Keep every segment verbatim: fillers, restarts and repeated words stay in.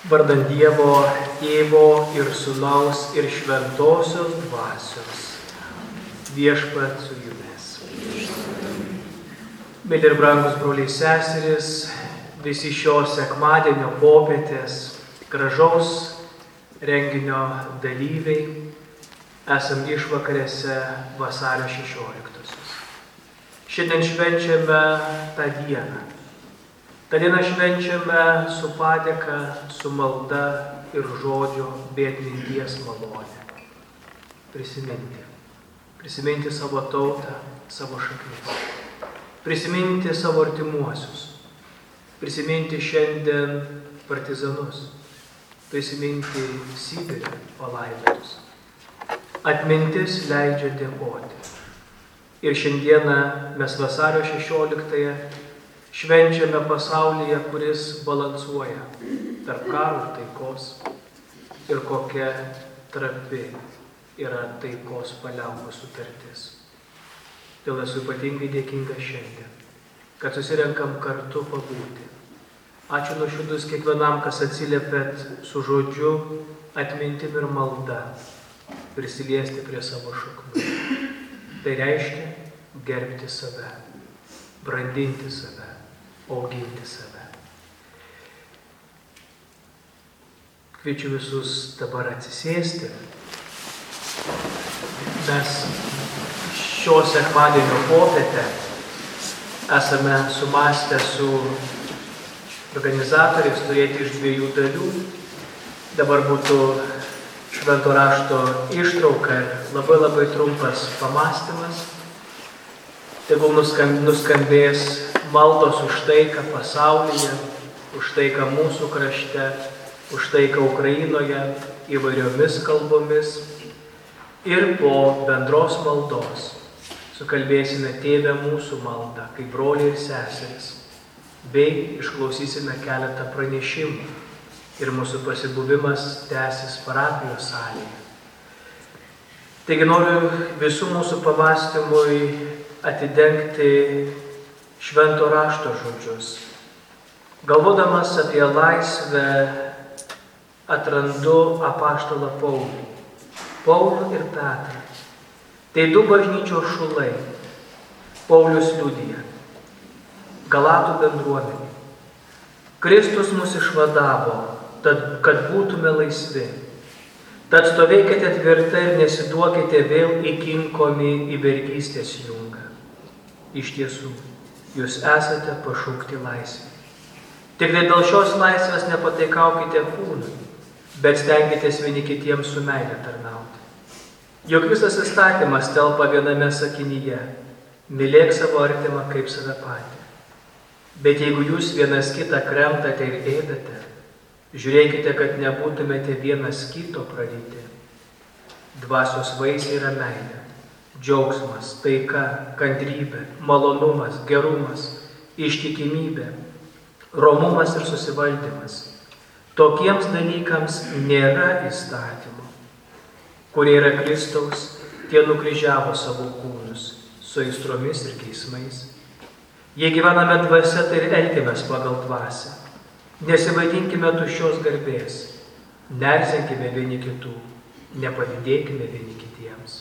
Vardan Dievo, Tėvo ir Sūnaus ir Šventosios Dvasios. Viešpat su jumis. Mėly ir brangus broliai seserys, visi šio sekmadienio popietės gražaus renginio dalyviai, esam išvakarėse vasario šešioliktosios. Šiandien švenčiame tą dieną. Ta diena švenčiame su padėka, su malda ir žodžio bei atminties malonė. Prisiminti. Prisiminti savo tautą, savo šaknis. Prisiminti savo artimuosius. Prisiminti šiandien partizanus. Prisiminti Sibire palaidotus. Atmintis leidžia dėkoti. Ir šiandieną mes vasario šešioliktąją švenčiame pasaulyje, kuris balansuoja tarp karo ir taikos. Ir kokia trapi yra taikos paliaubos sutartis. Dėl esu ypatingai dėkinga šiandien, kad susirenkam kartu pabūti. Ačiū nuoširdus kiekvienam, kas atsiliepėt su žodžiu, atmintim ir malda, prisiliesti prie savo šaknų. Tai reiškia gerbti save, brandinti save, auginti save. Kviečiu visus dabar atsisėsti. Mes šio sekmadienio popietę esame sumąstę su organizatoriais turėti iš dviejų dalių. Dabar būtų švento rašto ištrauka ir labai labai trumpas pamąstymas. Tegul nuskambės maldos už taiką pasaulyje, už taiką mūsų krašte, už taiką Ukrainoje įvairiomis kalbomis. Ir po bendros maldos sukalbėsime Tėve mūsų maldą, kaip broliai ir seserys, bei išklausysime keletą pranešimų ir mūsų pasibuvimas tęsis parapijos salėje. Taigi noriu visų mūsų pamąstymui atidengti švento rašto žodžius. Galvodamas apie laisvę, atrandu apaštalą Paulių. Paulių ir Petrą. Tai du bažnyčios šulai. Paulius liudija. Galatų bendruomenė. Kristus mus išvadavo, tad, kad būtume laisvi. Tad stovėkite tvirtai ir nesiduokite vėl įkinkomi į vergystės jungą. Iš tiesų, jūs esate pašaukti laisvę. Tik tai dėl šios laisvės nepataikaukite kūnui, bet stenkitės vieni kitiems su meile tarnauti. Juk visas įstatymas telpa viename sakinyje: mylėk savo artimą kaip save patį. Bet jeigu jūs vienas kitą kremtate ir ėdate, žiūrėkite, kad nebūtumėte vienas kito praryti. Dvasios vaisiai yra meilė, džiaugsmas, taika, kantrybė, malonumas, gerumas, ištikimybė, romumas ir susivaldymas. Tokiems dalykams nėra įstatymų. Kurie yra Kristaus, tie nukryžiavo savo kūnus su aistromis ir geismais. Jei gyvename dvasia, tai ir elkimės pagal dvasią. Nesivaidinkime tuščios garbės, nerzenkime vieni kitų, nepavydėkime vieni kitiems.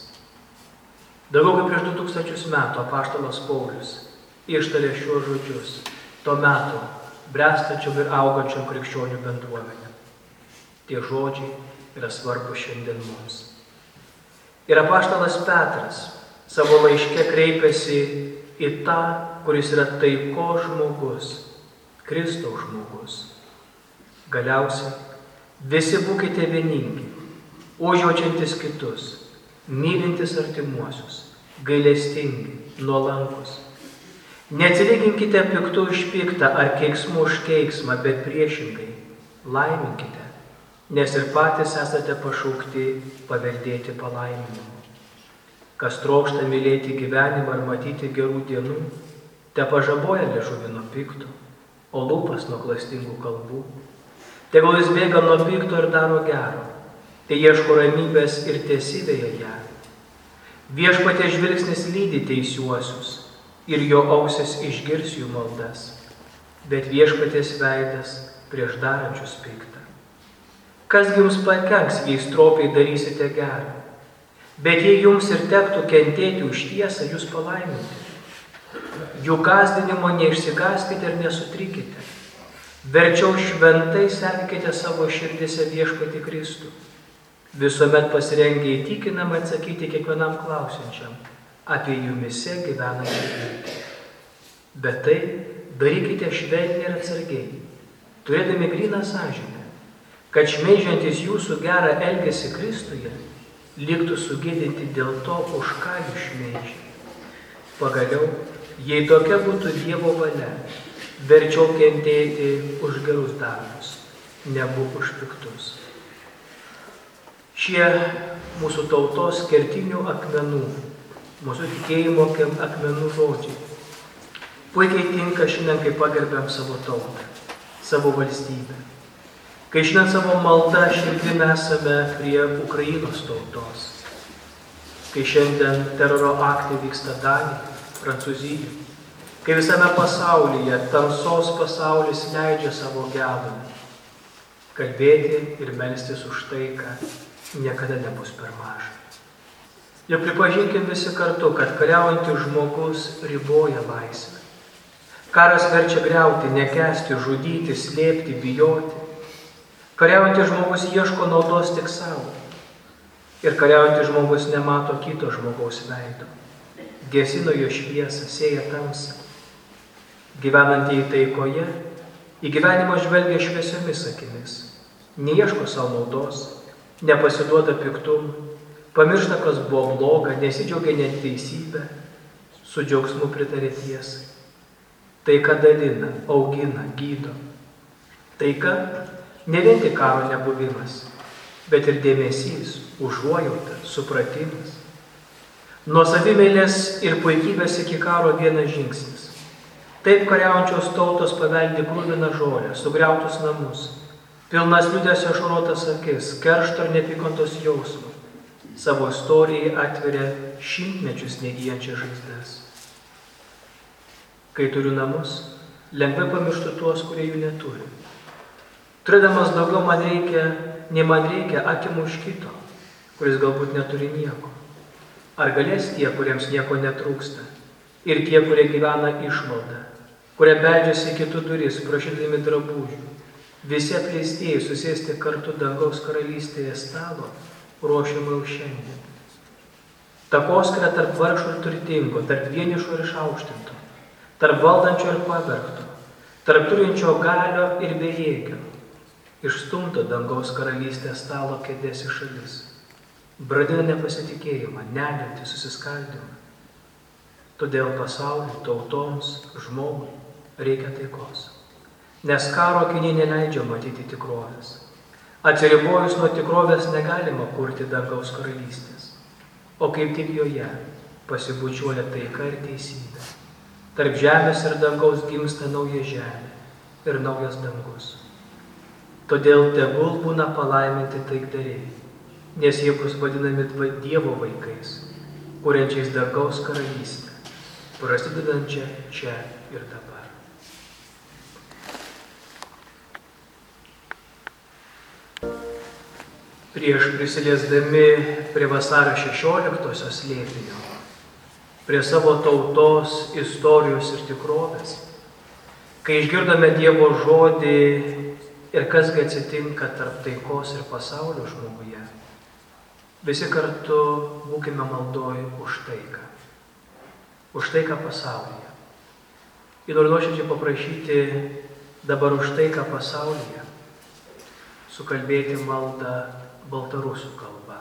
Daugiau kaip prieš du tūkstančius metų apaštalas Paulius ištarė šiuos žodžius to meto bręstančiom ir augančiom krikščionių bendruomenę. Tie žodžiai yra svarbus šiandien mums. Ir apaštalas Petras savo laiške kreipiasi į tą, kuris yra taikos žmogus, Kristaus žmogus. Galiausiai visi būkite vieningi, užjaučiantis kitus, mylintis artimuosius, gailestingi, nuolankus. Neatsilyginkite piktų už piktą ar keiksmų už keiksmą, bet priešingai laiminkite, nes ir patys esate pašaukti paveldėti palaiminimu. Kas trokšta mylėti gyvenimą ir matyti gerų dienų, te pažaboja liežuvį nuo pikto, o lūpas nuo klastingų kalbų. Tegul jis bėga nuo pikto ir daro gero, tai ieško ramybės ir tesiveja ją. Viešpaties žvilgsnis lydi teisiuosius ir jo ausis išgirs jų maldas, bet viešpaties veidas prieš darančius piktą. Kasgi jums pakenks, jei stropiai darysite gerą? Bet jei jums ir tektų kentėti už tiesą, jūs palaiminti. Jų gąsdinimo neišsigąskite ir nesutrikite. Verčiau šventai sergėkite savo širdise Viešpatį Kristų. Visuomet pasirengę įtikinamai atsakyti kiekvienam klausiančiam apie jumise gyvenančią viltį. Bet tai darykite švelniai ir atsargiai, turėdami gryną sąžinę, kad šmeižiantis jūsų gerą elgesį Kristuje liktų sugėdinti dėl to, už ką jūs šmeižia. Pagaliau, jei tokia būtų Dievo valia, verčiau kentėti už gerus darbus, negu už piktus. Šie mūsų tautos kertinių akmenų, mūsų tikėjimo akmenų žodžiai puikiai tinka šiandien, kai pagerbiam savo tautą, savo valstybę. Kai šiandien savo maldą širdimi esame prie Ukrainos tautos. Kai šiandien teroro aktai vyksta Danijai, Prancūzijai. Kai visame pasaulyje tamsos pasaulis leidžia savo gedulą. Kalbėti ir melstis už taiką niekada nebus per maža. Jau pripažinkim visi kartu, kad kariaujantis žmogus riboja laisvę. Karas verčia griauti, nekęsti, žudyti, slėpti, bijoti. Kariaujantis žmogus ieško naudos tik savo. Ir kariaujantis žmogus nemato kito žmogaus veido. Gesino jo šviesą, sėja tamsą. Gyvenantieji taikoje į gyvenimą žvelgia šviesiomis akimis. Neieško savo naudos, nepasiduoda piktumui, pamiršta, kas buvo bloga, nesidžiaugia neteisybę, su džiaugsmu pritarė tiesai. Taika dalina, augina, gydo. Taika ne vien tik karo nebuvimas, bet ir dėmesys, užuojauta, supratimas. Nuo savimeilės ir puikybės iki karo vienas žingsnis. Taip kariaujančios tautos paveldi kruviną žolę, sugriautus namus, pilnas liūdesio ašarotas akis, keršto ir neapykantos jausmo. Savo istorijai atveria šimtmečius negyjančias žaizdas. Kai turiu namus, lengvai pamirštu tuos, kurie jų neturi. Turėdamas daugiau man reikia, nei man reikia, atimu už kito, kuris galbūt neturi nieko. Ar galės tie, kuriems nieko netrūksta, ir tie, kurie gyvena išmaldą, kurie beldžiasi į kitų duris, prašydami drabužių, visi apleistieji susėsti kartu dangaus karalystėje stalo, ruošiama jau šiandien. Takoskyrą tarp vargšų ir turtingo, tarp vienišo ir išaukštinto, tarp valdančio ir pavergto, tarp turinčio galio ir bejėgio, išstumto dangaus karalystės stalo kėdės į šalis, bradina nepasitikėjimą, neviltį, susiskaldymą. Todėl pasauliui, tautoms, žmogui reikia taikos. Nes karo akiniai neleidžia matyti tikrovės. Atsiribojus nuo tikrovės negalima kurti dangaus karalystės, o kaip tik joje pasibučiuoja taika ir teisybė. Tarp žemės ir dangaus gimsta nauja žemė ir naujas dangus. Todėl tegul būna palaiminti taikdariai, nes jie bus vadinami Dievo vaikais, kuriančiais dangaus karalystę, prasidedančią čia ir dabar. Prieš prisiliesdami prie vasario šešioliktosios slėpinio, prie savo tautos, istorijos ir tikrovės, kai išgirdome Dievo žodį ir kasgi atsitinka tarp taikos ir pasaulio žmoguje, visi kartu būkime maldoj už taiką, už taiką pasaulyje. Ir noriu nuoširdžiai paprašyti dabar už taiką pasaulyje sukalbėti maldą baltarusių kalba.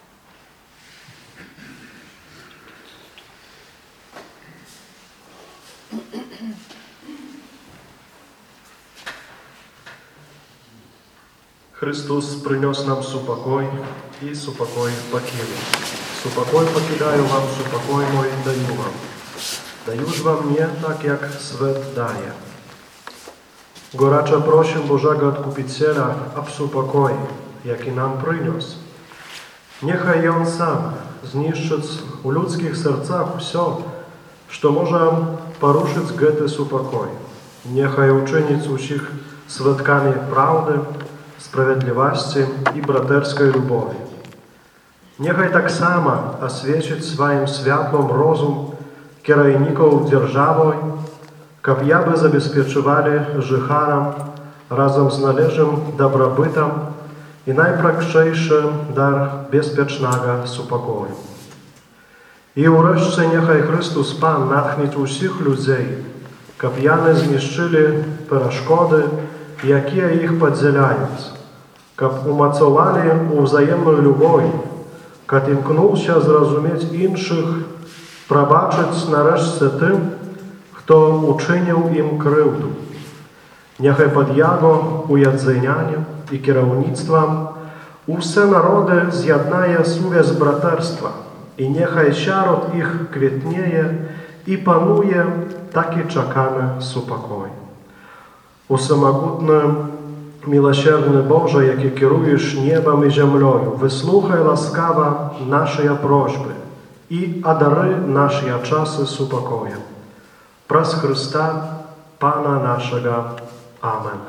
Христос принес нам супокой и супокой покинул. Супокой покидаю вам, супокой мой даю вам. Даю ж wam nie tak, jak svet daje. Goracza prosim Bożego Odkupiciela o sупокой, jaki nam przyniósł. Niechaj On sam zniszczyć u ludzkich sercach все, что może poruszyć gety супокой. Niechaj uczynić usich świadkami prawdy, sprawiedliwości i braterskiej lubowi. Niechaj tak samo oswiecić swoim światłem rozum kierowników dzierżawy, aby jaby zabezpieczywali życharom razem z należnym dobrobytem i najpragniejszy dar bezpiecznego spokoju. I wreszcie niechaj Chrystus Pan natchnie wszystkich ludzi, aby oni zniszczyli przeszkody, jakie ich podzielają, aby umocowali wzajemną любовь, aby imknął się zrozumieć innych, probaczyć nareszcie tym, kto uczynił im krzywdę. Niechaj pod Jego ujedzeniem i kierownictwem wszystkie narody zjednaje sługę braterstwa i niechaj wśród ich kwitnieje i panuje taki czekany spokój. Усемогутny, miłosierny Boże, jaki kierujesz niebem i ziemią, wysłuchaj łaskawa nasze prośby i одари nasze czasy spokojem. Przez Chrysta, Pana naszego. Amen.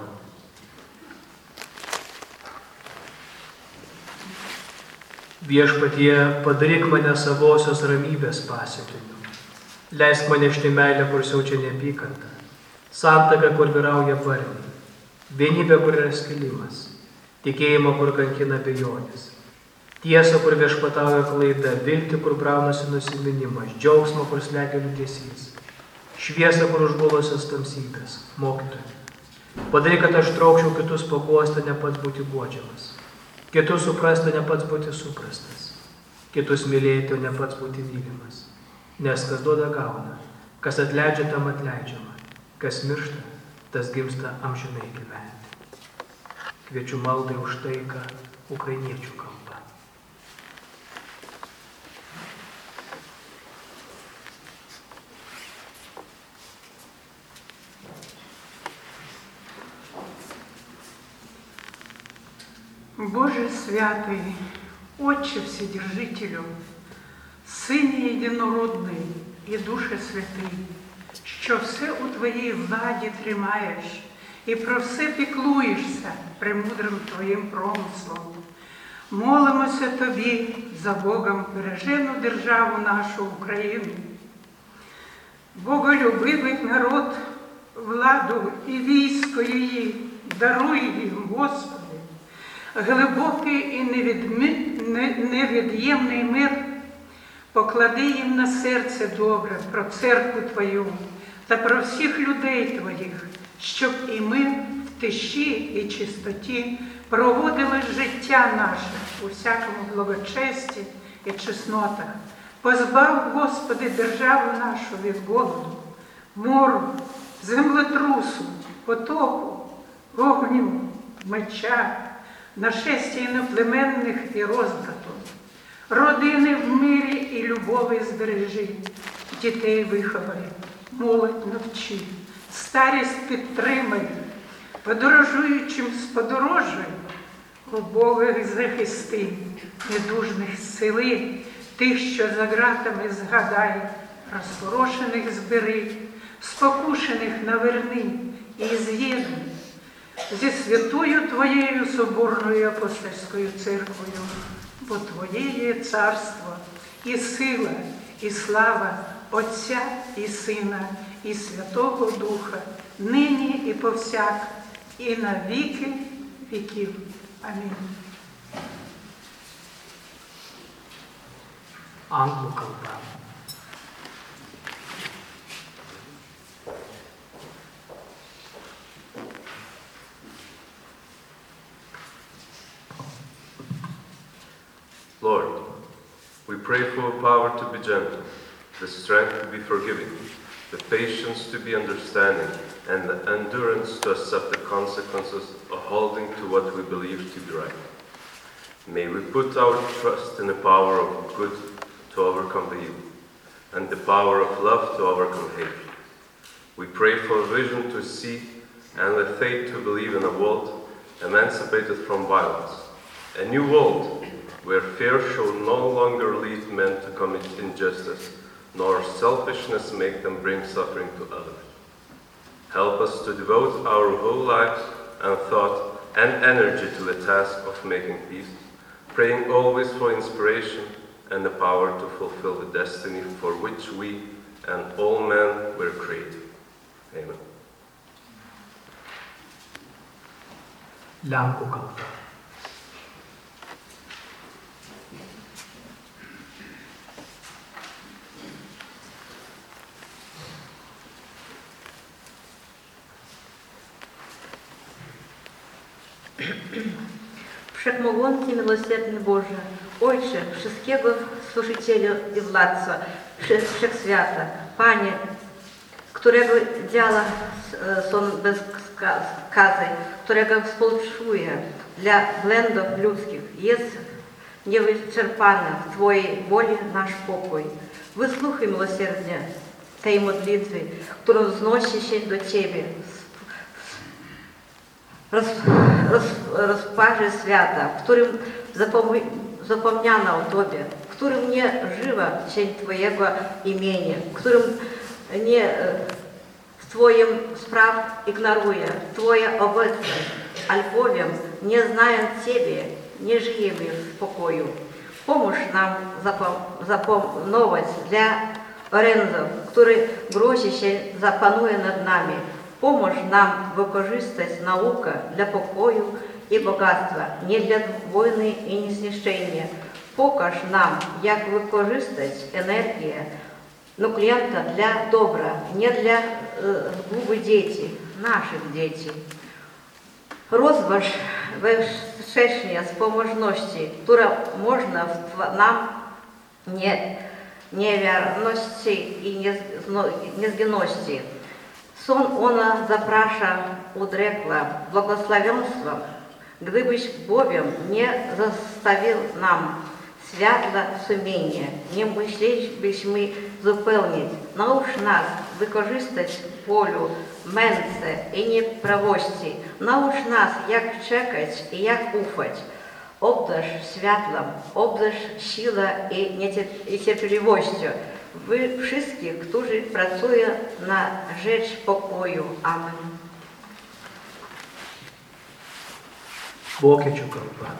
Viešpatie, padaryk mane savosios ramybės pasiuntiniu. Leisk man nešti meilę, kur siaučia neapykanta. Santaka, kur vyrauja barniai. Vienybė, kur yra skilimas. Tikėjimo, kur kankina abejonės. Tiesa, kur viešpatauja klaida. Viltį, kur braunasi nusiminimas. Džiaugsmo, kur slegia liūdesys. Šviesa, kur užgulusios tamsybės. Mokytoja. Padaryk, kad aš traukčiau kitus paguostą, ne pats būti guodžiamas. Kitus suprasti, ne pats būti suprastas. Kitus mylėti, o ne pats būti mylimas. Nes kas duoda gauna, kas atleidžia, tam atleidžiama. Kas miršta, tas gimsta amžinai gyventi. Kviečiu maldai už taiką ukrainiečių kalba. Боже святий, Отче Вседержителю, Сині єдинородний і Душе Святий, що все у Твоїй владі тримаєш і про все піклуєшся премудрим Твоїм промислом. Молимося Тобі за Богом бережену державу нашу Україну. Боголюбивий народ, владу і військо її, даруй їм, Господи, глибокий і невід'ємний мир, поклади їм на серце добре про церкву Твою та про всіх людей Твоїх, щоб і ми в тиші і чистоті проводили життя наше у всякому благочесті і чеснотах. Позбав, Господи, державу нашу від голоду, мору, землетрусу, потопу, вогню, меча, нашестя іноплеменних і розбрату. Родини в мирі і любові збережи, дітей виховай, молодь навчи, старість підтримай, подорожуючим сподорожуй, убогих захисти, недужних зцели, тих, що за ґратами згадай, розпорошених збери, спокушених наверни і з'єднуй зі святою Твоєю соборною апостольською церквою, бо Твоє є царство, і сила, і слава Отця і Сина, і Святого Духа, нині і повсяк, і на віки віків. Амінь. Anglų kalba. Lord, we pray for power to be gentle, the strength to be forgiving, the patience to be understanding, and the endurance to accept the consequences of holding to what we believe to be right. May we put our trust in the power of good to overcome the evil, and the power of love to overcome hate. We pray for vision to see and the faith to believe in a world emancipated from violence, a new world where fear shall no longer lead men to commit injustice, nor selfishness make them bring suffering to others. Help us to devote our whole lives and thought and energy to the task of making peace, praying always for inspiration and the power to fulfill the destiny for which we and all men were created. Amen. Lenkų kalba. Wszechmogący, miłosierny Boże, Ojcze, wszystkiego Stworzycielu i Władco Wszechświata, Panie, którego działa są bez skazy, którego współczuje dla błędów ludzkich, jest niewyczerpany w Twojej woli nasz pokój. Wysłuchaj miłosierdzie tej modlitwy, którą znosi się do Ciebie. Roz, roz, rozparzy świata, w którym zapomni, zapomniano o Tobie, w którym nie żywa cień Twojego imienia, w którym nie w Twoim spraw ignoruje Twoja obecność, albowiem, nie znając Ciebie, nie żyjemy w pokoju. Pomóż nam zapom, zapomnować dla orędzów, który grozi się zapanuje nad nami. Pomóż nam wykorzystać naukę dla pokoju i bogactwa, nie dla wojny i niezniszczenia. Pokaż nam, jak wykorzystać energię nuklenta dla dobra, nie dla zguby dzieci, naszych dzieci. Rozważ wszechśnie spomożności, która można w nam nie, niewierności i niezginności. Сон ona zaprasza odrekła błogosławieństwem, gdybyś bowiem nie zostawił nam światła sumienia, nie musielibyśmy zupełnić. Naucz nas wykorzystać polu, męce i nieprawości. Naucz nas, jak czekać i jak ufać. Obdarz światłem, obdarz siłą i cierpliwością. Wy wszystkich, którzy pracują na rzecz pokoju. Amen. Vokiečių kalba.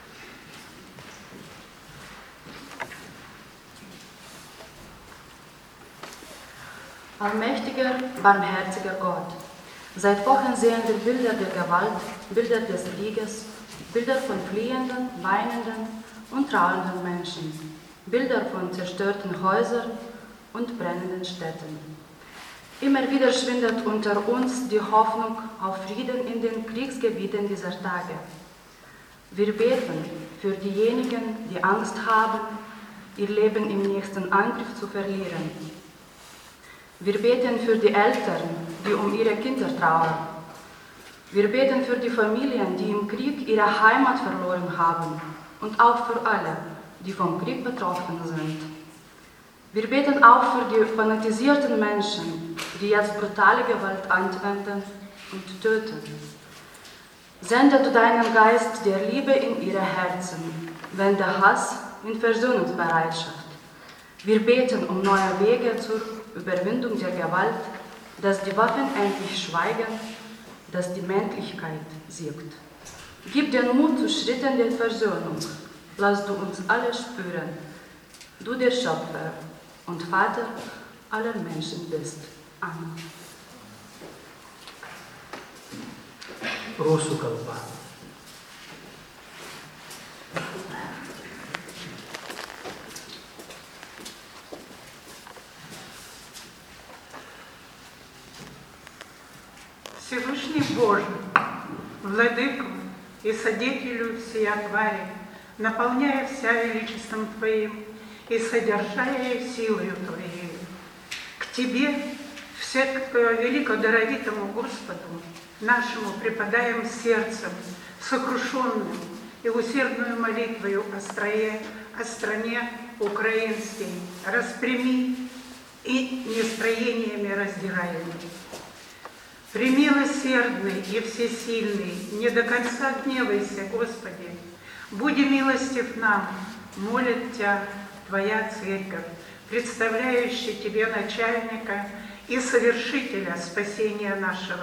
Allmächtiger, barmherziger Gott, seit Wochen sehen wir Bilder der Gewalt, Bilder des Krieges, Bilder von fliehenden, weinenden und trauernden Menschen. Bilder von zerstörten Häusern und brennenden Städten. Immer wieder schwindet unter uns die Hoffnung auf Frieden in den Kriegsgebieten dieser Tage. Wir beten für diejenigen, die Angst haben, ihr Leben im nächsten Angriff zu verlieren. Wir beten für die Eltern, die um ihre Kinder trauern. Wir beten für die Familien, die im Krieg ihre Heimat verloren haben und auch für alle, die vom Krieg betroffen sind. Wir beten auch für die fanatisierten Menschen, die jetzt brutale Gewalt anwenden und töten. Sende du deinen Geist der Liebe in ihre Herzen, wende Hass in Versöhnungsbereitschaft. Wir beten um neue Wege zur Überwindung der Gewalt, dass die Waffen endlich schweigen, dass die Menschlichkeit siegt. Gib den Mut zu Schritten der Versöhnung. Lass du uns alle spüren, du der Schöpfer und Vater aller Menschen bist. Amen. Rusų kalba. Всевышний Боже, Владыку и Содетелю всей твари, наполняя вся величеством Твоим и содержая силою Твоей. К Тебе, все к великодаровитому Господу, нашему преподаем сердцем, сокрушенным и усердную молитвою о стране, о стране украинской, распрями и нестроениями раздираемой. Премилосердный и всесильный, не до конца гневайся, Господи, буди милостив нам, молит Тебя Твоя Церковь, представляющая Тебе начальника и совершителя спасения нашего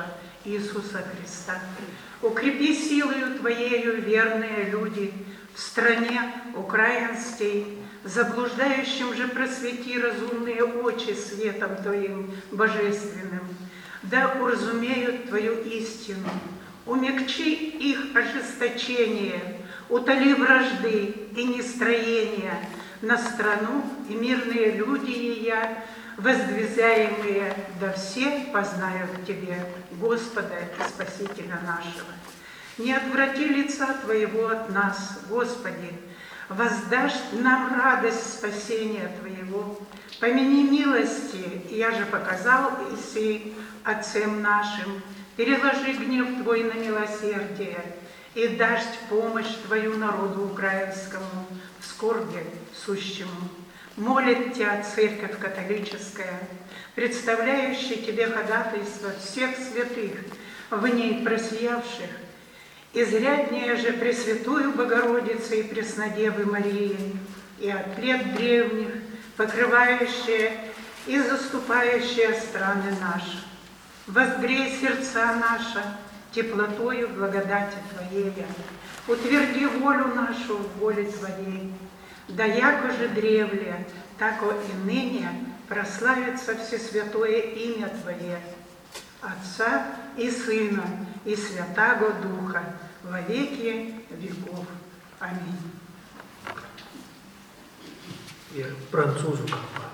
Иисуса Христа. Укрепи силою Твоею верные люди в стране украинской, заблуждающим же просвети разумные очи светом Твоим божественным, да уразумеют Твою истину, умягчи их ожесточение, утоли вражды и нестроения на страну и мирные люди ее, воздвизаемые, да все познают Тебе, Господа и Спасителя нашего. Не отврати лица Твоего от нас, Господи, воздашь нам радость спасения Твоего. Помяни милости, я же показал Иси отцам нашим, переложи гнев Твой на милосердие и дашь помощь Твою народу украинскому в скорби сущему. Молит Тебя Церковь католическая, представляющая Тебе ходатайство всех святых, в ней просиявших, изряднее же Пресвятую Богородицу и Преснодевы Марии, и от лет древних, покрывающая и заступающая страны наши. Возгрей сердца наши теплотою благодати Твоей, утверди волю нашу в воле Твоей, да яко же древле, тако и ныне прославится всесвятое имя Твое, Отца и Сына и Святаго Духа, во веки веков. Аминь. Ir prancūzų kalba.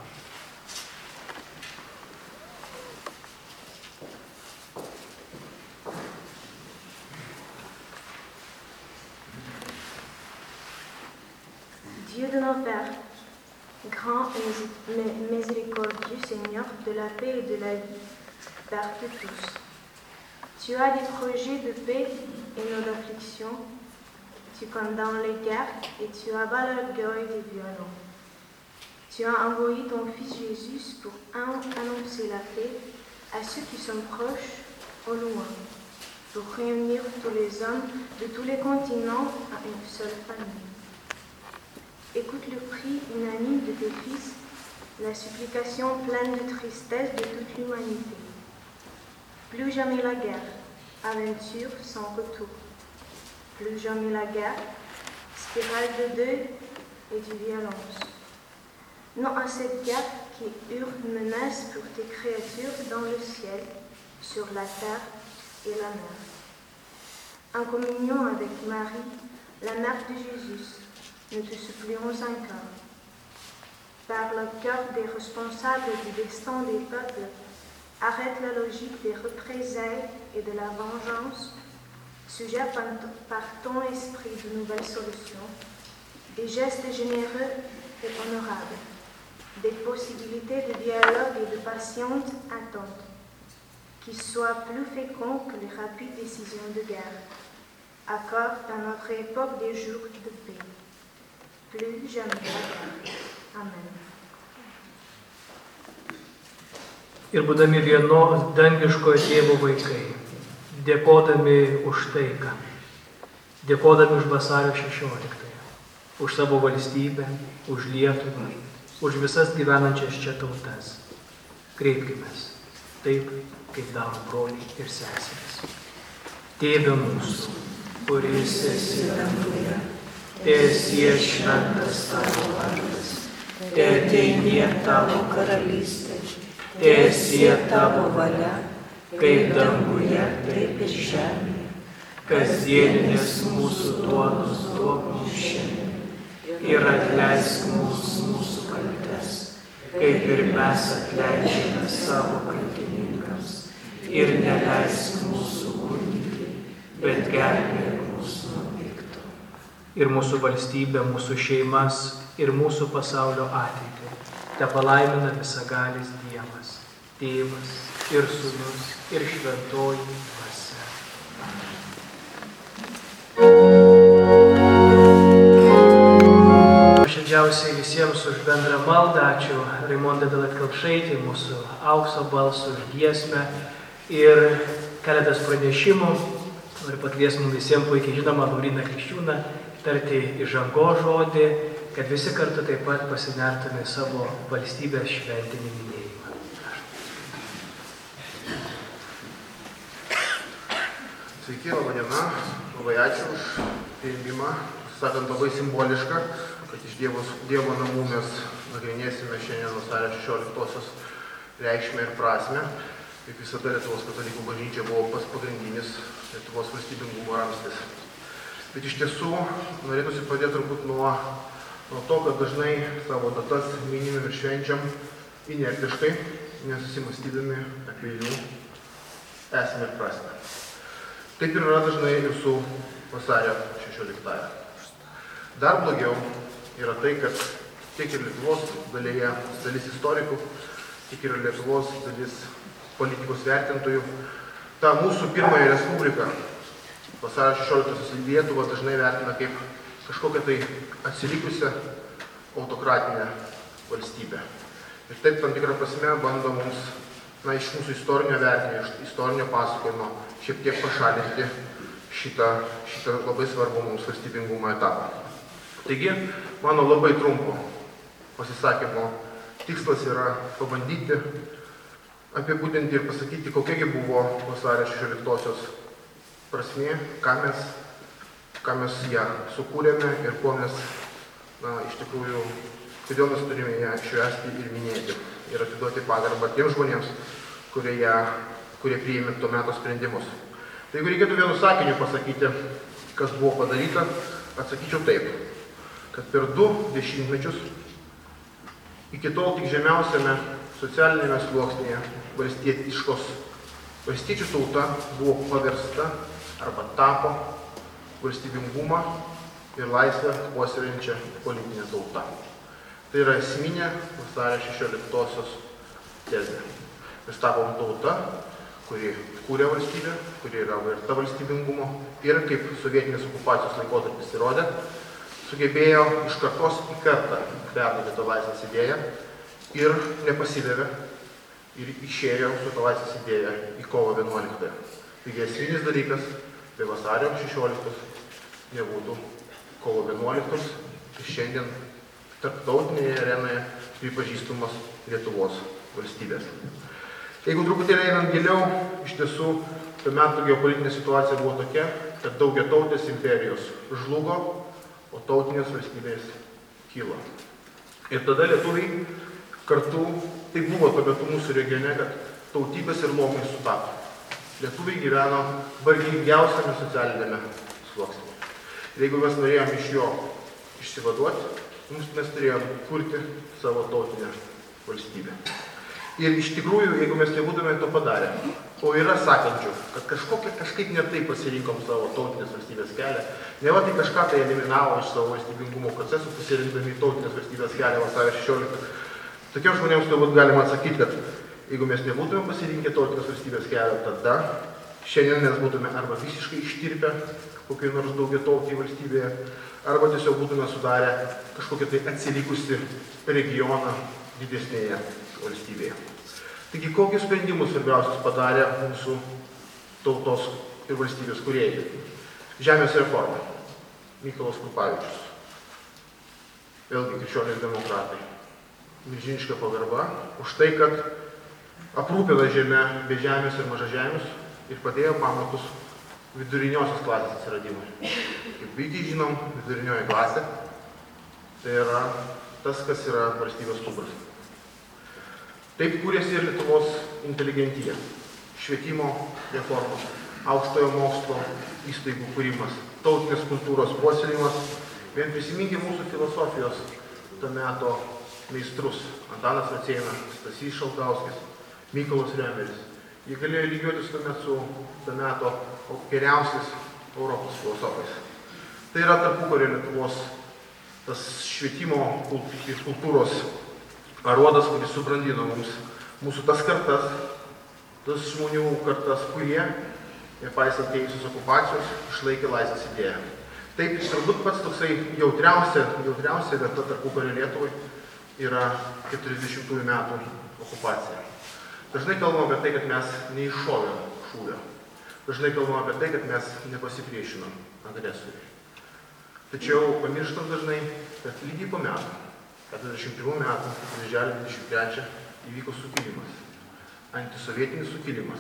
Dieu de nos pères, grand et miséricordieux Seigneur de la paix et de la vie, Père de tous, tu as des projets de paix et non d'affliction, tu condamnes les guerres et tu abats l'orgueil des violents. Tu as envoyé ton Fils Jésus pour annoncer la paix à ceux qui sont proches au loin, pour réunir tous les hommes de tous les continents à une seule famille. Écoute le cri unanime de tes fils, la supplication pleine de tristesse de toute l'humanité. Plus jamais la guerre, aventure sans retour. Plus jamais la guerre, spirale de deuil et de violence. Non à cette guerre qui hurle menace pour tes créatures dans le ciel, sur la terre et la mer. En communion avec Marie, la mère de Jésus, nous te supplions encore. Par le cœur des responsables du destin des peuples, arrête la logique des représailles et de la vengeance, suggère par ton esprit de nouvelles solutions, des gestes généreux et honorables, des possibilités de dialogue et de patiente attente, qui soient plus féconds que les rapides décisions de guerre. Accorde à notre époque des jours de paix. Plus jamais la guerre. Amen. Ir būdami vieno dangiškojo tėvo vaikai, dėkodami už taiką, dėkodami už vasario šešioliktąją, už savo valstybę, už Lietuvą, už visas gyvenančias čia tautas, kreipkimės taip, kaip daro broliai ir seserys. Tėve mūsų, kuris esi danguje, teesie šventas tavo vardas, teateinie tavo karalystė, teesie tavo valia, kaip danguje, taip ir žemėje. Kasdieninės mūsų duonos duok mums šiandien ir atleisk mums mūsų kaltes, kaip ir mes atleidžiame savo kaltininkams. Ir neleisk mūsų gundyti, bet gelbėk mus nuo pikto. Ir mūsų valstybę, mūsų šeimas ir mūsų pasaulio ateitį tepalaimina visagalis Dievas, Tėvas ir Sūnus ir Šventoji Dvasia. Nuoširdžiausiai visiems už bendrą maldą, ačiū Raimondai Dalatkelpšaitei, mūsų aukso balsų už giesmę ir keletas pranešimų. Noriu pakviesti mums visiems puikiai žinomą Lauryną Krikščiūną tarti įžangos žodį, kad visi kartu taip pat pasinertume savo valstybės šventinį minėjimą. Sveiki, laba diena. Labai ačiū už priėmimą. Sakant, labai simboliška, kad iš Dievo, Dievo namų mes nagrinėsime šiandien vasario šešioliktosios reikšmę ir prasmę. Kaip visada Lietuvos katalikų bažnyčia buvo pas pagrindinis Lietuvos valstybingumo ramstis. Bet iš tiesų norėtųsi pradėti turbūt nuo, nuo to, kad dažnai savo datas minime ir švenčiam inertiškai, nesusimastydami apie jų esmę ir prasmę. Taip ir yra dažnai ir su vasario šešioliktąja. Dar blogiau yra tai, kad tiek ir Lietuvos dalyje dalis istorikų, tiek ir Lietuvos dalis politikos vertintojų, tą mūsų pirmąją respubliką, vasario šešioliktosios Lietuvą dažnai vertina kaip kažkokią tai atsilikusią autokratinę valstybę. Ir taip tam tikrą prasme bando mums, na, iš mūsų istorinio vertinimo, iš istorinio pasakojimo šiek tiek pašalinti šitą, šitą labai svarbų mums valstybingumo etapą. Taigi, mano labai trumpo pasisakymo tikslas yra pabandyti apibūdinti ir pasakyti, kokiagi buvo vasario šešioliktosios prasmė, ką mes, ką mes ją sukūrėme ir kuo mes, na, iš tikrųjų, kodėl mes turime ją švęsti ir minėti ir atiduoti pagarbą tiems žmonėms, kurie, ją, kurie priėmė tuo metu sprendimus. Tai jeigu reikėtų vienu sakiniu pasakyti, kas buvo padaryta, atsakyčiau taip, kad per du dešimtmečius iki tol tik žemiausiame socialinėme sluoksnėje valstietiškos valstiečių tauta buvo paversta arba tapo valstybingumą ir laisvę puoselėjančią politinę tautą. Tai yra esminė vasario šešioliktosios tezė. Mes tapom tauta, kuri kūrė valstybę, kuri yra verta valstybingumo ir, kaip sovietinės okupacijos laikotarpis įrodė, sugebėjo iš kartos į kartą perduoti tą laisvės idėją ir nepasidavė ir išėjo su tą laisvės idėją į kovo vienuoliktąją. Taigi esminis dalykas, tai vasario šešioliktos nebūtų kovo vienuoliktos ir šiandien tarptautinėje arenoje pripažįstamos Lietuvos valstybės. Jeigu truputėlį einant giliau, iš tiesų, tuo metu geopolitinė situacija buvo tokia, kad daugiatautės imperijos žlugo, o tautinės valstybės kyla. Ir tada lietuviai kartu, tai buvo tuo metu mūsų regione, kad tautybės ir luomai sutapo. Lietuviai gyveno vargingiausiame socialinėme sluoksnyje. Ir jeigu mes norėjom iš jo išsivaduoti, mes turėjom kurti savo tautinę valstybę. Ir iš tikrųjų, jeigu mes nebūtume to padarę, o yra sakančių, kad kažkokia, kažkaip ne taip pasirinkom savo tautinės valstybės kelią, ne va tai kažką tai eliminavo iš savo valstybingumo procesų, pasirinkdami tautinės valstybės kelią vasario šešioliktą. Tokiems žmonėms turbūt galima atsakyti, kad jeigu mes nebūtume pasirinkę tautinės valstybės kelią, tada šiandien mes būtume arba visiškai ištirpę kokiai nors daugiatautėje valstybėje, arba tiesiog būtume sudarę kažkokią tai atsilikusi regioną didesnėje valstybėje. Taigi, kokius sprendimus svarbiausius padarė mūsų tautos ir valstybės kūrėjai? Žemės reforma. Mykolas Krupavičius. Vėlgi krikščionys demokratai. Milžiniška pagarba už tai, kad aprūpino žemę be žemės ir mažažemius ir padėjo pamatus viduriniosios klasės atsiradimui. Kaip puikiai žinom, vidurinioji klasė tai yra tas, kas yra valstybės stuburas. Taip kūrėsi ir Lietuvos inteligentija, švietimo reformos, aukštojo mokslo įstaigų kūrimas, tautinės kultūros puoselėjimas. Vien prisiminkim mūsų filosofijos to meto meistrus Antanas Maceinas, Stasys Šalkauskis, Mykolas Riomeris. Jie galėjo lygiuotis tuomet su to meto geriausiais Europos filosofais. Tai yra tarpukario Lietuvos tas švietimo ir kultūros aruodas, kuris subrandino mums mūsų tas kartas, tas žmonių kartas, kurie, nepaisant atėjusios okupacijos, išlaikė laisvės idėją. Taip, turbūt pats toksai jautriausia, jautriausia vieta tarpukario Lietuvai yra keturiasdešimtųjų metų okupacija. Dažnai kalbame apie tai, kad mes neiššovėm šūvio. Dažnai kalbame apie tai, kad mes nepasipriešinom agresoriui. Tačiau pamirštam dažnai, kad lygiai po metų, keturiasdešimt pirmų metų, birželio dvidešimt trečią, įvyko sukilimas. Antisovietinis sukilimas.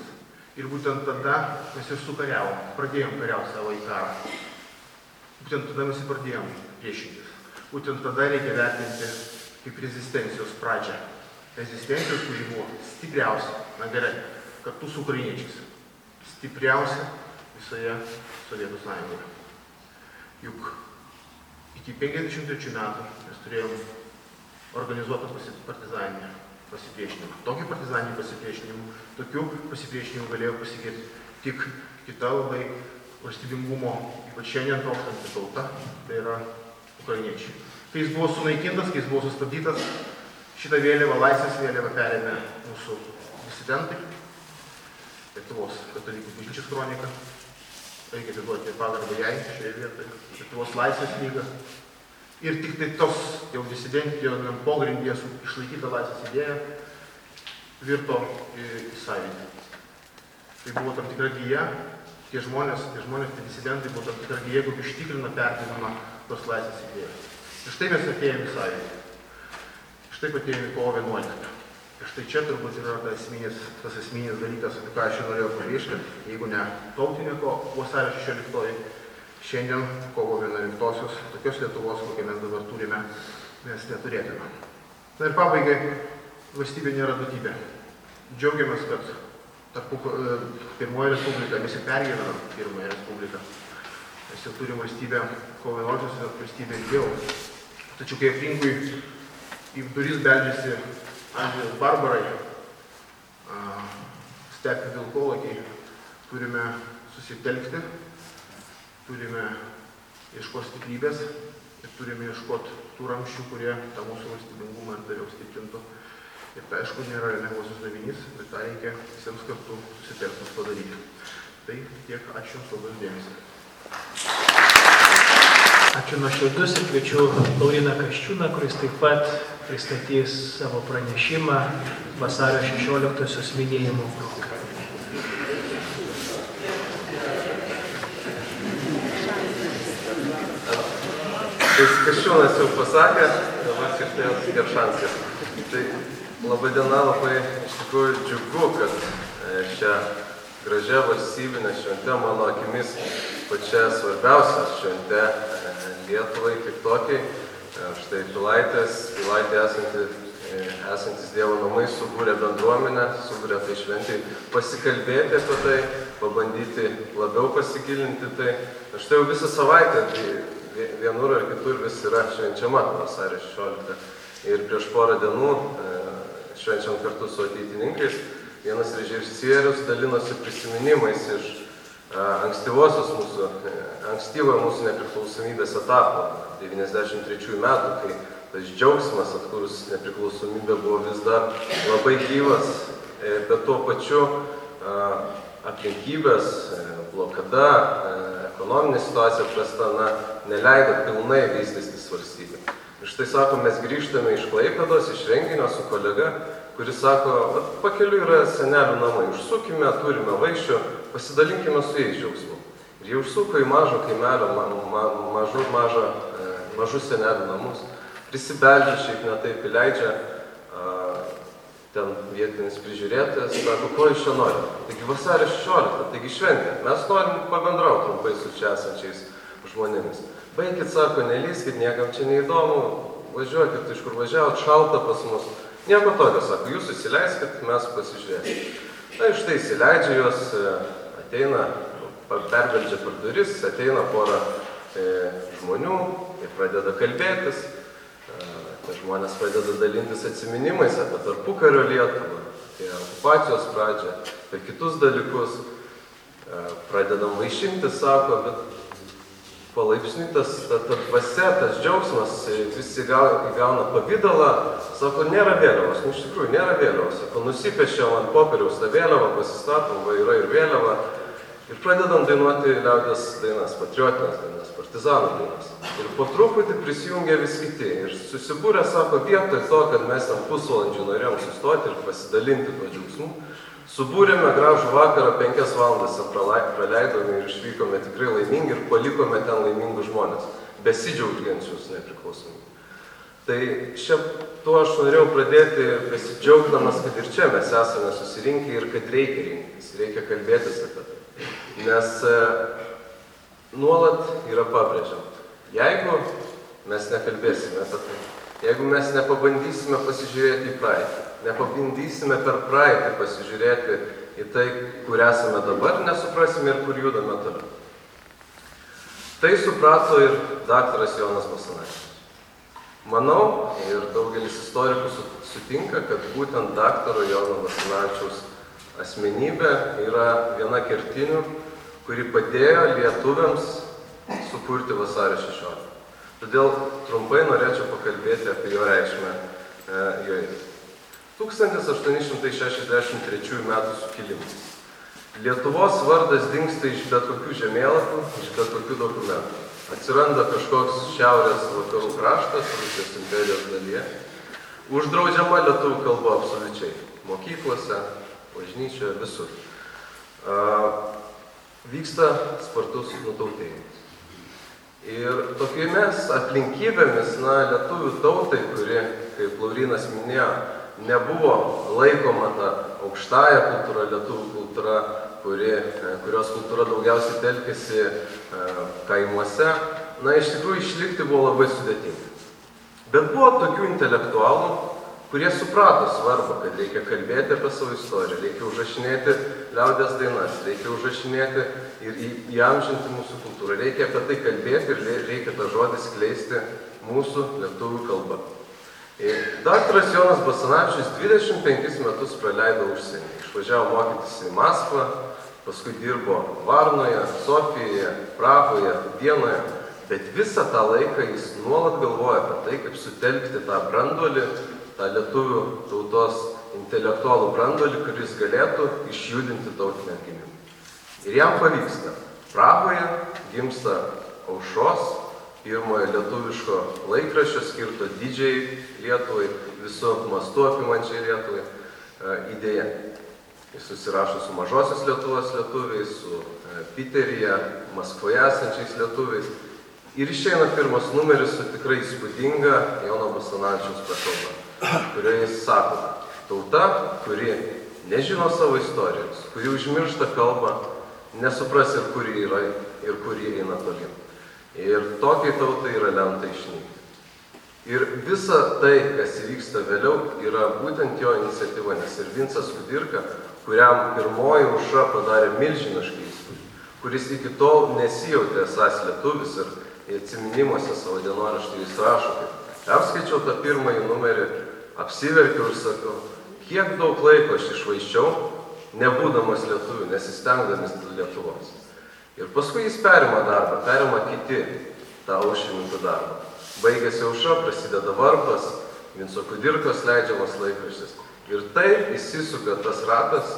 Ir būtent tada mes ir sukariavom, pradėjom kariauti savo į karą. Būtent tada mes ir pradėjom priešintis. Būtent tada reikia vertinti kaip rezistencijos pradžią. Rezistencijos, kuri buvo stipriausia, na gerai, kartu su ukrainiečiais, stipriausia visoje Sovietų Sąjungoje. Juk iki penkiasdešimt trečių metų mes turėjom organizuotą partizaninį pasipriešinimą. Tokį partizaninį pasipriešinimą, tokių pasipriešinimų galėjo pasigirti tik kita labai valstybingumo, ypač šiandien trokštanti tauta, tai yra ukrainiečiai. Kai jis buvo sunaikintas, kai jis buvo sustabdytas, šitą vėliavą, laisvės vėliavą perėmė mūsų disidentai, Lietuvos katalikų bažnyčios kronika. Reikia atiduoti pagarbą jai šioje vietoje, Lietuvos laisvės lyga. Ir tik tai tos jau disidentijos pogrindėje išlaikyta laisvės idėja virto į, į sąjūdį. Tai buvo tam tikra gija, tie žmonės, tie žmonės, tie disidentai buvo tam tikra gija, jeigu ištikrina perdavimą tos laisvės idėjos. Ir štai mes atėjome į sąjūdį. Štai atėjome į kovo vienuoliktą. Ir štai čia turbūt yra tas esminis, tas esminis dalykas, apie ką aš čia norėjau pabrėžti, jeigu ne tautinė vasario šešioliktoji, šiandien kovo vienuoliktosios, tokios Lietuvos, kokią mes dabar turime, mes neturėtume. Na ir pabaigai, valstybė nėra duotybė. Džiaugiamės, kad tarp pirmoji respublika, mes jau pergyvenam pirmąją respubliką. Mes jau turim valstybę, kovo vienuoliktosios valstybė ilgiau. Tačiau kai aplinkui į duris beldžiasi Andžėjus barbarai, stepių vilkolakiai, turime susitelkti, turime ieškoti stiprybės ir turime ieškoti tų ramščių, kurie tą mūsų valstybingumą ir toliau stiprintų. Ir tai aišku nėra lengvas uždavinys, bet tą reikia visiems kartu susitelkus padaryti. Tai tiek, ačiū Jums labai dėmesį. Ačiū nuoširdus ir kviečiu Lauryną Kasčiūną, kuris taip pat pristatys savo pranešimą vasario šešioliktosios minėjimo proga. Kasčiūnas jau pasakė, dabar Kristijanas Geršanskis. Tai labai diena, labai iš tikrųjų džiugu, kad šią gražią valstybinę šventę, mano akimis, pačia svarbiausia šventė Lietuvai kaip tokiai. Štai Pilaitės, Pilaitė esanti, esantis Dievo namai subūrė bendruomenę, subūrė tai šventai pasikalbėti apie tai, pabandyti labiau pasigilinti tai. Štai jau visą savaitę vienur ar kitur vis yra švenčiama vasario šešioliktą. Ir prieš porą dienų, švenčiam kartu su ateitininkais, vienas režisierius dalinosi prisiminimais iš ankstyvosios mūsų, ankstyvojo mūsų nepriklausomybės etapo, devyniasdešimt trečiųjų metų, kai tas džiaugsmas atkūrus nepriklausomybę buvo vis dar labai gyvas, bet tuo pačiu aplinkybės, blokada, ekonominė situacija prasta, na, neleido pilnai vystytis valstybė. Ir štai sako, mes grįžtame iš Klaipėdos, iš renginio su kolega, kuris sako, pakeliui yra senelių namai, užsukime, turime vaišių, pasidalinkime su jais džiaugsmu. Ir jie užsuko į mažo kaimelio, ma, ma, mažu, mažą, e, mažus senelių namus, prisibeldžia, šiaip netaip įleidžia, a, ten vietinis prižiūrėtojas, sako, ko iš čia nori? Taigi vasario šešioliktą, taigi šventė, mes norim pabendrauti trumpai su čia esančiais žmonėmis. Baikit, sako, nelyskit, niekam čia neįdomu, važiuokit, iš kur važiavot, šalta pas mus. Nieko tokio, sako, jūs įsileiskit, mes pasižiūrėsime. Na, iš tai įsileidžia juos, ateina, perbeldžia per duris, ateina pora e, žmonių, jie pradeda kalbėtis, e, tai žmonės pradeda dalintis atsiminimais apie tarpukario Lietuvą, apie okupacijos pradžią, apie kitus dalykus, e, pradedam vaišinti, sako, bet palaipsniui tas ta, ta dvasia, tas džiaugsmas vis įgauna pavydalą, sako, nėra vėliavos, nu iš tikrųjų nėra vėliavos, sako, nusipešiam ant popieriaus tą vėliavą, pasistatom, va yra ir vėliava, ir pradedam dainuoti liaudies dainas, patriotinės dainas, partizanų dainas. Ir po truputį prisijungia vis kiti, ir susibūrė, sako, vietoj to, kad mes ant pusvalandžių norėjom sustoti ir pasidalinti tuo džiaugsmu, subūrėme gražų vakarą, penkias valandas praleidome ir išvykome tikrai laimingi ir palikome ten laimingus žmonės, besidžiaugiančius nepriklausomybę. Tai šia tuo aš norėjau pradėti besidžiaugdamas, kad ir čia mes esame susirinkę ir kad reikia rinktis, reikia kalbėtis apie tai. Nes e, nuolat yra pabrėžiama, jeigu mes nekalbėsime apie tai, jeigu mes nepabandysime pasižiūrėti į praeitį, nepabandysime per praeitį pasižiūrėti į tai, kur esame dabar, nesuprasime ir kur judame toliau. Tai suprato ir daktaras Jonas Basanavičius. Manau, ir daugelis istorikų sutinka, kad būtent daktaro Jono Basanavičiaus asmenybė yra viena kertinių, kuri padėjo lietuviams sukurti vasario šešioliktąją. Todėl trumpai norėčiau pakalbėti apie jo reikšmę e, joje. tūkstantis aštuoni šimtai šešiasdešimt trečiųjų metų sukilimas. Lietuvos vardas dingsta iš bet kokių žemėlapių, iš bet kokių dokumentų. Atsiranda kažkoks šiaurės vakarų kraštas, Rusijos imperijos dalyje. Uždraudžiama lietuvių kalba absoliučiai. Mokyklose, bažnyčioje, visur. A, vyksta spartus nutautėjimas. Ir tokiomis aplinkybėmis, na, lietuvių tautai, kuri, kaip Laurynas minėjo, nebuvo laikoma ta aukštąja kultūra, lietuvių kultūra, kuri, kurios kultūra daugiausiai telkėsi e, kaimuose, na, iš tikrųjų išlikti buvo labai sudėtinga. Bet buvo tokių intelektualų, kurie suprato svarbą, kad reikia kalbėti apie savo istoriją, reikia užrašinėti liaudies dainas, reikia užrašinėti ir įamžinti mūsų kultūrą, reikia apie tai kalbėti ir reikia tą žodį skleisti mūsų lietuvių kalba. Daktaras Jonas Basanavičius dvidešimt penkis metus praleido užsienį. Išvažiavo mokytis į Maskvą, paskui dirbo Varnoje, Sofijoje, Prahoje, Vienoje, bet visą tą laiką jis nuolat galvoja apie tai, kaip sutelkti tą branduolį, tą lietuvių tautos intelektualų branduolį, kuris galėtų išjudinti tautinę atgimimą. Ir jam pavyksta. Prahoje gimsta Aušros, pirmojo lietuviško laikraščio skirto didžiai Lietuvai, visų mastų apimančiai Lietuvai idėja. Jis susirašo su Mažosios Lietuvos lietuviais, su Piteryje, Maskvoje esančiais lietuviais. Ir išeina pirmas numeris su tikrai įspūdinga Jono Basanavičiaus prakalba, kurioje jis sako, tauta, kuri nežino savo istorijos, kuri užmiršta kalbą, nesupras ir kur ji yra ir kur ji eina tolyn. Ir tokiai tautai yra lemta išnykti. Ir visa tai, kas įvyksta vėliau, yra būtent jo iniciatyva, nes ir Vincas Kudirka, kuriam pirmoji aušra padarė milžinišką įspūdį, kuris iki tol nesijautė esąs lietuvis ir atsiminimuose savo dienoraštį jis rašo, kaip perskaičiau tą pirmąjį numerį, apsiverkiau ir sakau, kiek daug laiko aš išvaiščiau, nebūdamas lietuviu, nesistengdamas Lietuvos. Ir paskui jis perima darbą, perima kiti tą aušrininkų darbą. Baigėsi aušra, prasideda varpas, Vinco Kudirkos leidžiamas laikraštis. Ir taip įsisuka tas ratas,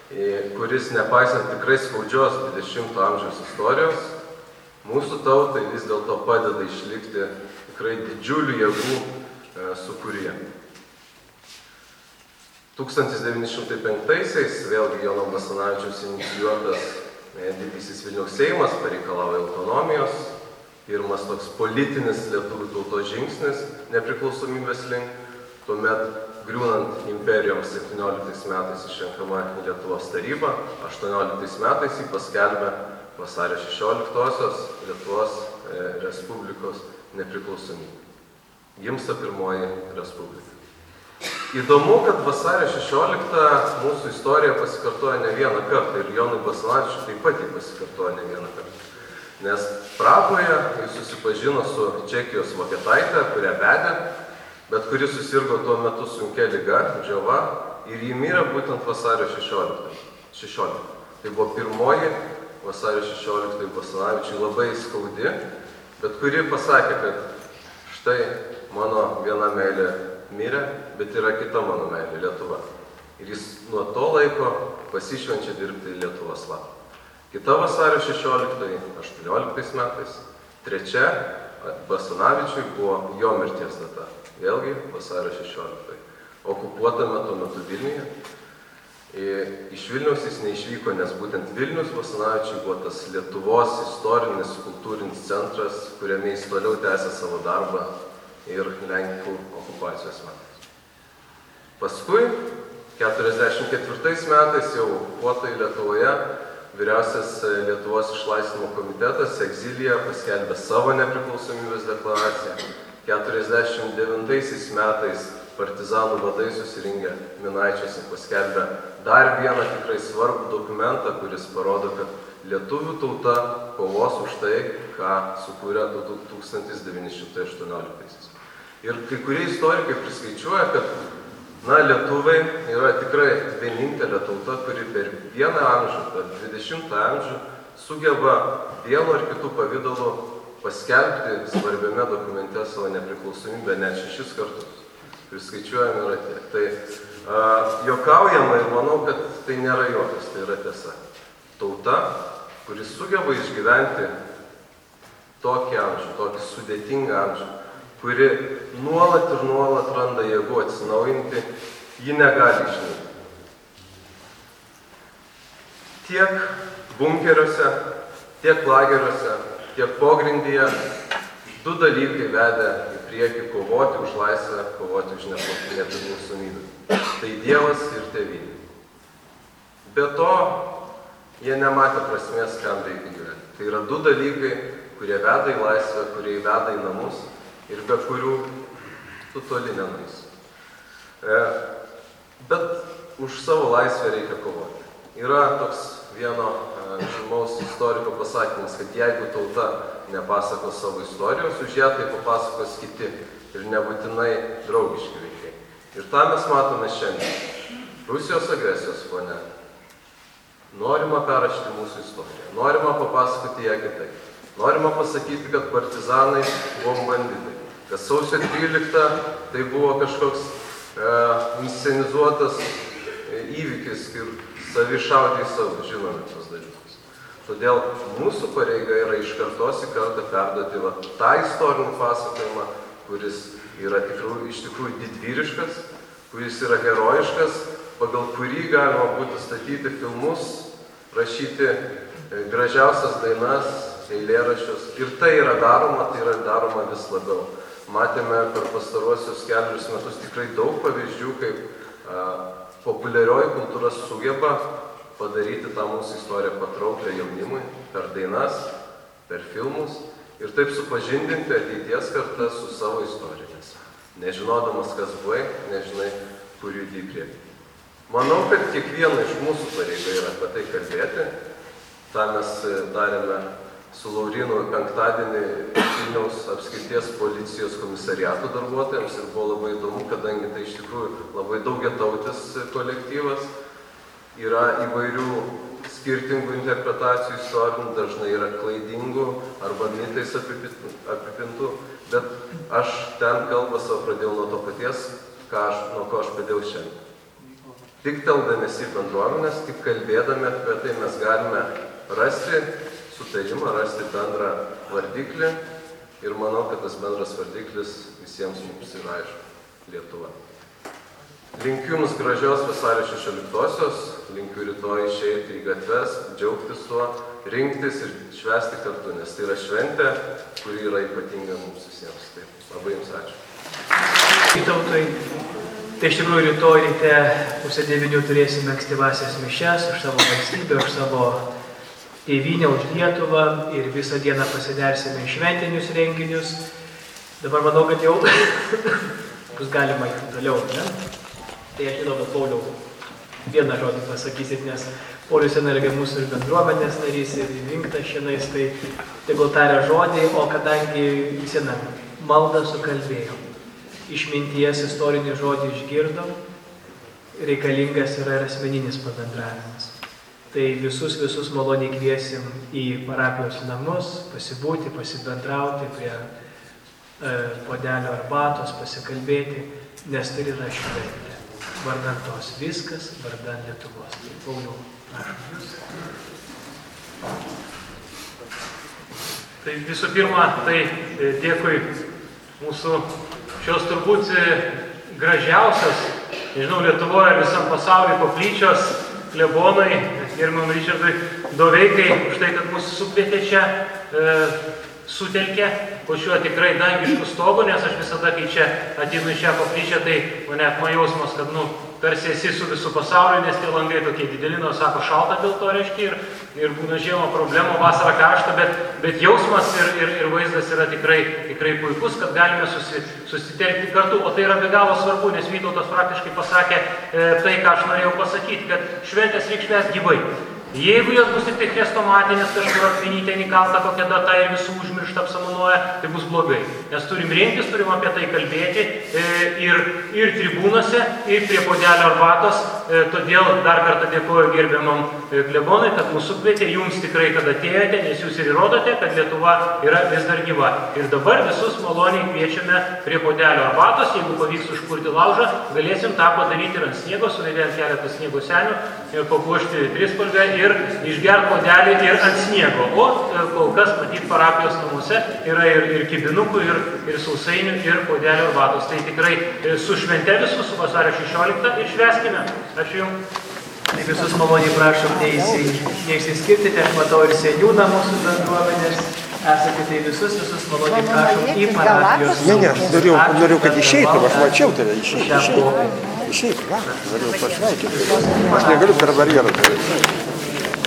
kuris nepaisant tikrai skaudžios dvidešimto amžiaus istorijos, mūsų tautai vis dėlto padeda išlikti tikrai didžiulių jėgų sukūryje. tūkstantis devyni šimtai penktaisiais vėlgi Jono Basanavičiaus inicijuotas Didysis Vilniaus Seimas pareikalavo autonomijos, pirmas toks politinis lietuvių tautos žingsnis nepriklausomybės link, tuomet griūnant imperijoms septynioliktais metais išrenkama Lietuvos taryba, aštuonioliktais metais jį paskelbė vasario šešioliktosios Lietuvos Respublikos nepriklausomybė. Gimsta pirmoji Respublika. Įdomu, kad vasario šešioliktą mūsų istorija pasikartoja ne vieną kartą ir Jonui Basanavičiui taip pat jį pasikartoja ne vieną kartą. Nes Prahoje jis susipažino su Čekijos vokietaite, kurią vedė, bet kuri susirgo tuo metu sunkia liga, džiova, ir jį mirė būtent vasario šešioliktą. Tai buvo pirmoji vasario šešioliktą Basanavičiui labai skaudi, bet kuri pasakė, kad štai mano viena meilė mirė, bet yra kita mano meilė Lietuva. Ir jis nuo to laiko pasišvenčia dirbti Lietuvos labui. Kita vasario šešioliktoji, aštuonioliktais metais, trečia Basanavičiui buvo jo mirties data. Vėlgi vasario šešioliktoji. Okupuotame tuo metu Vilniuje. Iš Vilniaus jis neišvyko, nes būtent Vilnius Basanavičiui buvo tas Lietuvos istorinis, kultūrinis centras, kuriame jis toliau tęsė savo darbą ir Lenkų okupacijos metais. Paskui, keturiasdešimt ketvirtais metais jau okupuotoje Lietuvoje, vyriausias Lietuvos išlaisvinimo komitetas egzilyje paskelbė savo nepriklausomybės deklaraciją. keturiasdešimt devintaisiais metais partizanų vadai susirinkę Minaičiuose paskelbė dar vieną tikrai svarbų dokumentą, kuris parodo, kad lietuvių tauta kovos už tai, ką sukūrė tūkstantis devyni šimtai aštuonioliktaisiais. Ir kai kurie istorikai priskaičiuoja, kad na, lietuviai yra tikrai vienintelė tauta, kuri per vieną amžių, per dvidešimtą amžių sugeba vienu ar kitų pavidalu paskelbti svarbiame dokumente savo nepriklausomybę net šešis kartus. Priskaičiuojami yra tiek. Tai a, juokaujama ir manau, kad tai nėra juokas, tai yra tiesa. Tauta, kuris sugeba išgyventi tokį amžių, tokį sudėtingą amžių, kuri nuolat ir nuolat randa jėgų atsinaujinti, ji negali išnykti. Tiek bunkeriuose, tiek lageriuose, tiek pogrindyje du dalykai vedė į priekį kovoti už laisvę, kovoti už nepriklausomybę. Tai Dievas ir tėvynė. Be to, jie nematė prasmės, kam reikia gyventi. Tai yra du dalykai, kurie veda į laisvę, kurie veda į namus ir be kurių tu toli nenueisi. E, bet už savo laisvę reikia kovoti. Yra toks vieno e, žymaus istoriko pasakymas, kad jeigu tauta nepasakos savo istorijos, už ją tai papasakos kiti ir nebūtinai draugiški veikai. Ir tą mes matome šiandien. Rusijos agresijos fone. Norima perrašyti mūsų istoriją. Norima papasakoti ją kitaip. Norima pasakyti, kad partizanai buvo banditai. Kad sausio tryliktą tai buvo kažkoks e, inscenizuotas e, įvykis ir savi šaudė į savo, žinome tos dalykus. Todėl mūsų pareiga yra iš kartos į kartą perduoti va, tą istorinį pasakojimą, kuris yra tikrų, iš tikrųjų didvyriškas, kuris yra herojiškas, pagal kurį galima būtų statyti filmus, rašyti e, gražiausias dainas, eilėraščius. Ir tai yra daroma, tai yra daroma vis labiau. Matėme per pastaruosius kelius metus tikrai daug pavyzdžių, kaip a, populiarioji kultūra sugeba padaryti tą mūsų istoriją patrauklę jaunimui per dainas, per filmus ir taip supažindinti ateities kartas su savo istorijomis. Nežinodamas, kas buvai, nežinai, kur judi į priekį. Manau, kad kiekvieno iš mūsų pareiga yra apie tai kalbėti. Ta mes darėme su Laurynu penktadienį Vilniaus apskrities policijos komisariato darbuotojams ir buvo labai įdomu, kadangi tai iš tikrųjų labai daugiatautis kolektyvas, yra įvairių skirtingų interpretacijų istorinių, dažnai yra klaidingų arba mitais apipintų, bet aš ten kalbą savo pradėjau nuo to paties, ką aš, nuo ko aš pradėjau šiandien. Tik teldamiesi į bendruomenės, tik kalbėdami apie tai mes galime rasti sutarimą, rasti bendrą vardiklį ir manau, kad tas bendras vardiklis visiems mums yra aišku - Lietuva. Linkiu jums gražios vasario šešioliktosios, linkiu rytoj išeiti į gatves, džiaugtis tuo, rinktis ir švęsti kartu, nes tai yra šventė, kuri yra ypatinga mums visiems. Tai labai jums ačiū. Vytautui, tai iš tikrųjų rytoj ryte pusę devynių turėsime ankstyvąsias mišias už savo valstybę, už savo tėvynę, už Lietuvą ir visą dieną pasidersime į šventinius renginius. Dabar manau, kad jau bus galima jų toliau, ne? Tai aš žinau, kad Pauliau vieną žodį pasakysit, nes Paulius yra mūsų ir bendruomenės narys ir rinktas šiandien, tai tegul taria žodį, o kadangi visieną maldą sukalbėjom, išminties istorinį žodį išgirdom, reikalingas yra ir asmeninis pabendravimas. Tai visus, visus maloniai kviesim į parapijos namus, pasibūti, pasibendrauti prie e, puodelio arbatos, pasikalbėti, nes tai yra šventė. Vardan tos viskas, vardan Lietuvos. Tai Pauliau, prašom jūs. Tai visų pirma, tai dėkui mūsų šios turbūt gražiausias, nežinau, Lietuvoje, visam pasaulyje koplyčios klebonai, gerbiamam Ričardui Doveikai, už tai, kad mūsų sukvietė čia e, sutelkė po šiuo tikrai dangišku stogu, nes aš visada, kai čia ateinu į šią koplyčią, tai mane apima jausmas, kad, nu, tarsi esi su visų pasauliu, nes tie langai tokie dideli, nors sako šalta dėl to reiškia ir, ir būna žiemą problemų, vasarą karšta, bet, bet jausmas ir, ir, ir vaizdas yra tikrai, tikrai puikus, kad galime susi, susitelkti kartu, o tai yra be galo svarbu, nes Vytautas praktiškai pasakė e, tai, ką aš norėjau pasakyti, kad šventės reiks švęst gyvai. Jeigu jos bus tik tai chrestomatinės, kažkur akvinytė įkalta kokia data ir visų užmiršta apsamanoja, tai bus blogai. Nes turim rinktis, turim apie tai kalbėti e, ir, ir tribūnose, ir prie puodelio arbatos. E, todėl dar kartą dėkoju gerbiamam e, klebonui, kad mūsų kvietė, jums tikrai, kad atėjote, nes jūs ir įrodote, kad Lietuva yra vis dar gyva. Ir dabar visus maloniai kviečiame prie puodelio arbatos, jeigu pavyks užkurti laužą, galėsim tą padaryti ir ant sniego, suvedėjant keletą sniego senių ir papuošti trispalvę ir išgerti puodelį ir ant sniego. O kol kas, matyt, parapijos namuose yra ir, ir kibinukų, ir, ir sausainių, ir puodelio arbatos. Tai tikrai su švente visus, su vasario šešioliktą ir švęskime. Ačiū Jums. Tai visus maloniai prašom neįsi, neišsiskirti, aš matau ir seniūną mūsų bendruomenės. Esate tai visus, visus maloniai prašom į parapijos. Ne, ne, aš norėjau, norėjau kad išeitų, aš mačiau tave, išeitų, išeitų. Išeitų, va, norėjau pasveikinti. Aš negaliu per barjerą daryti.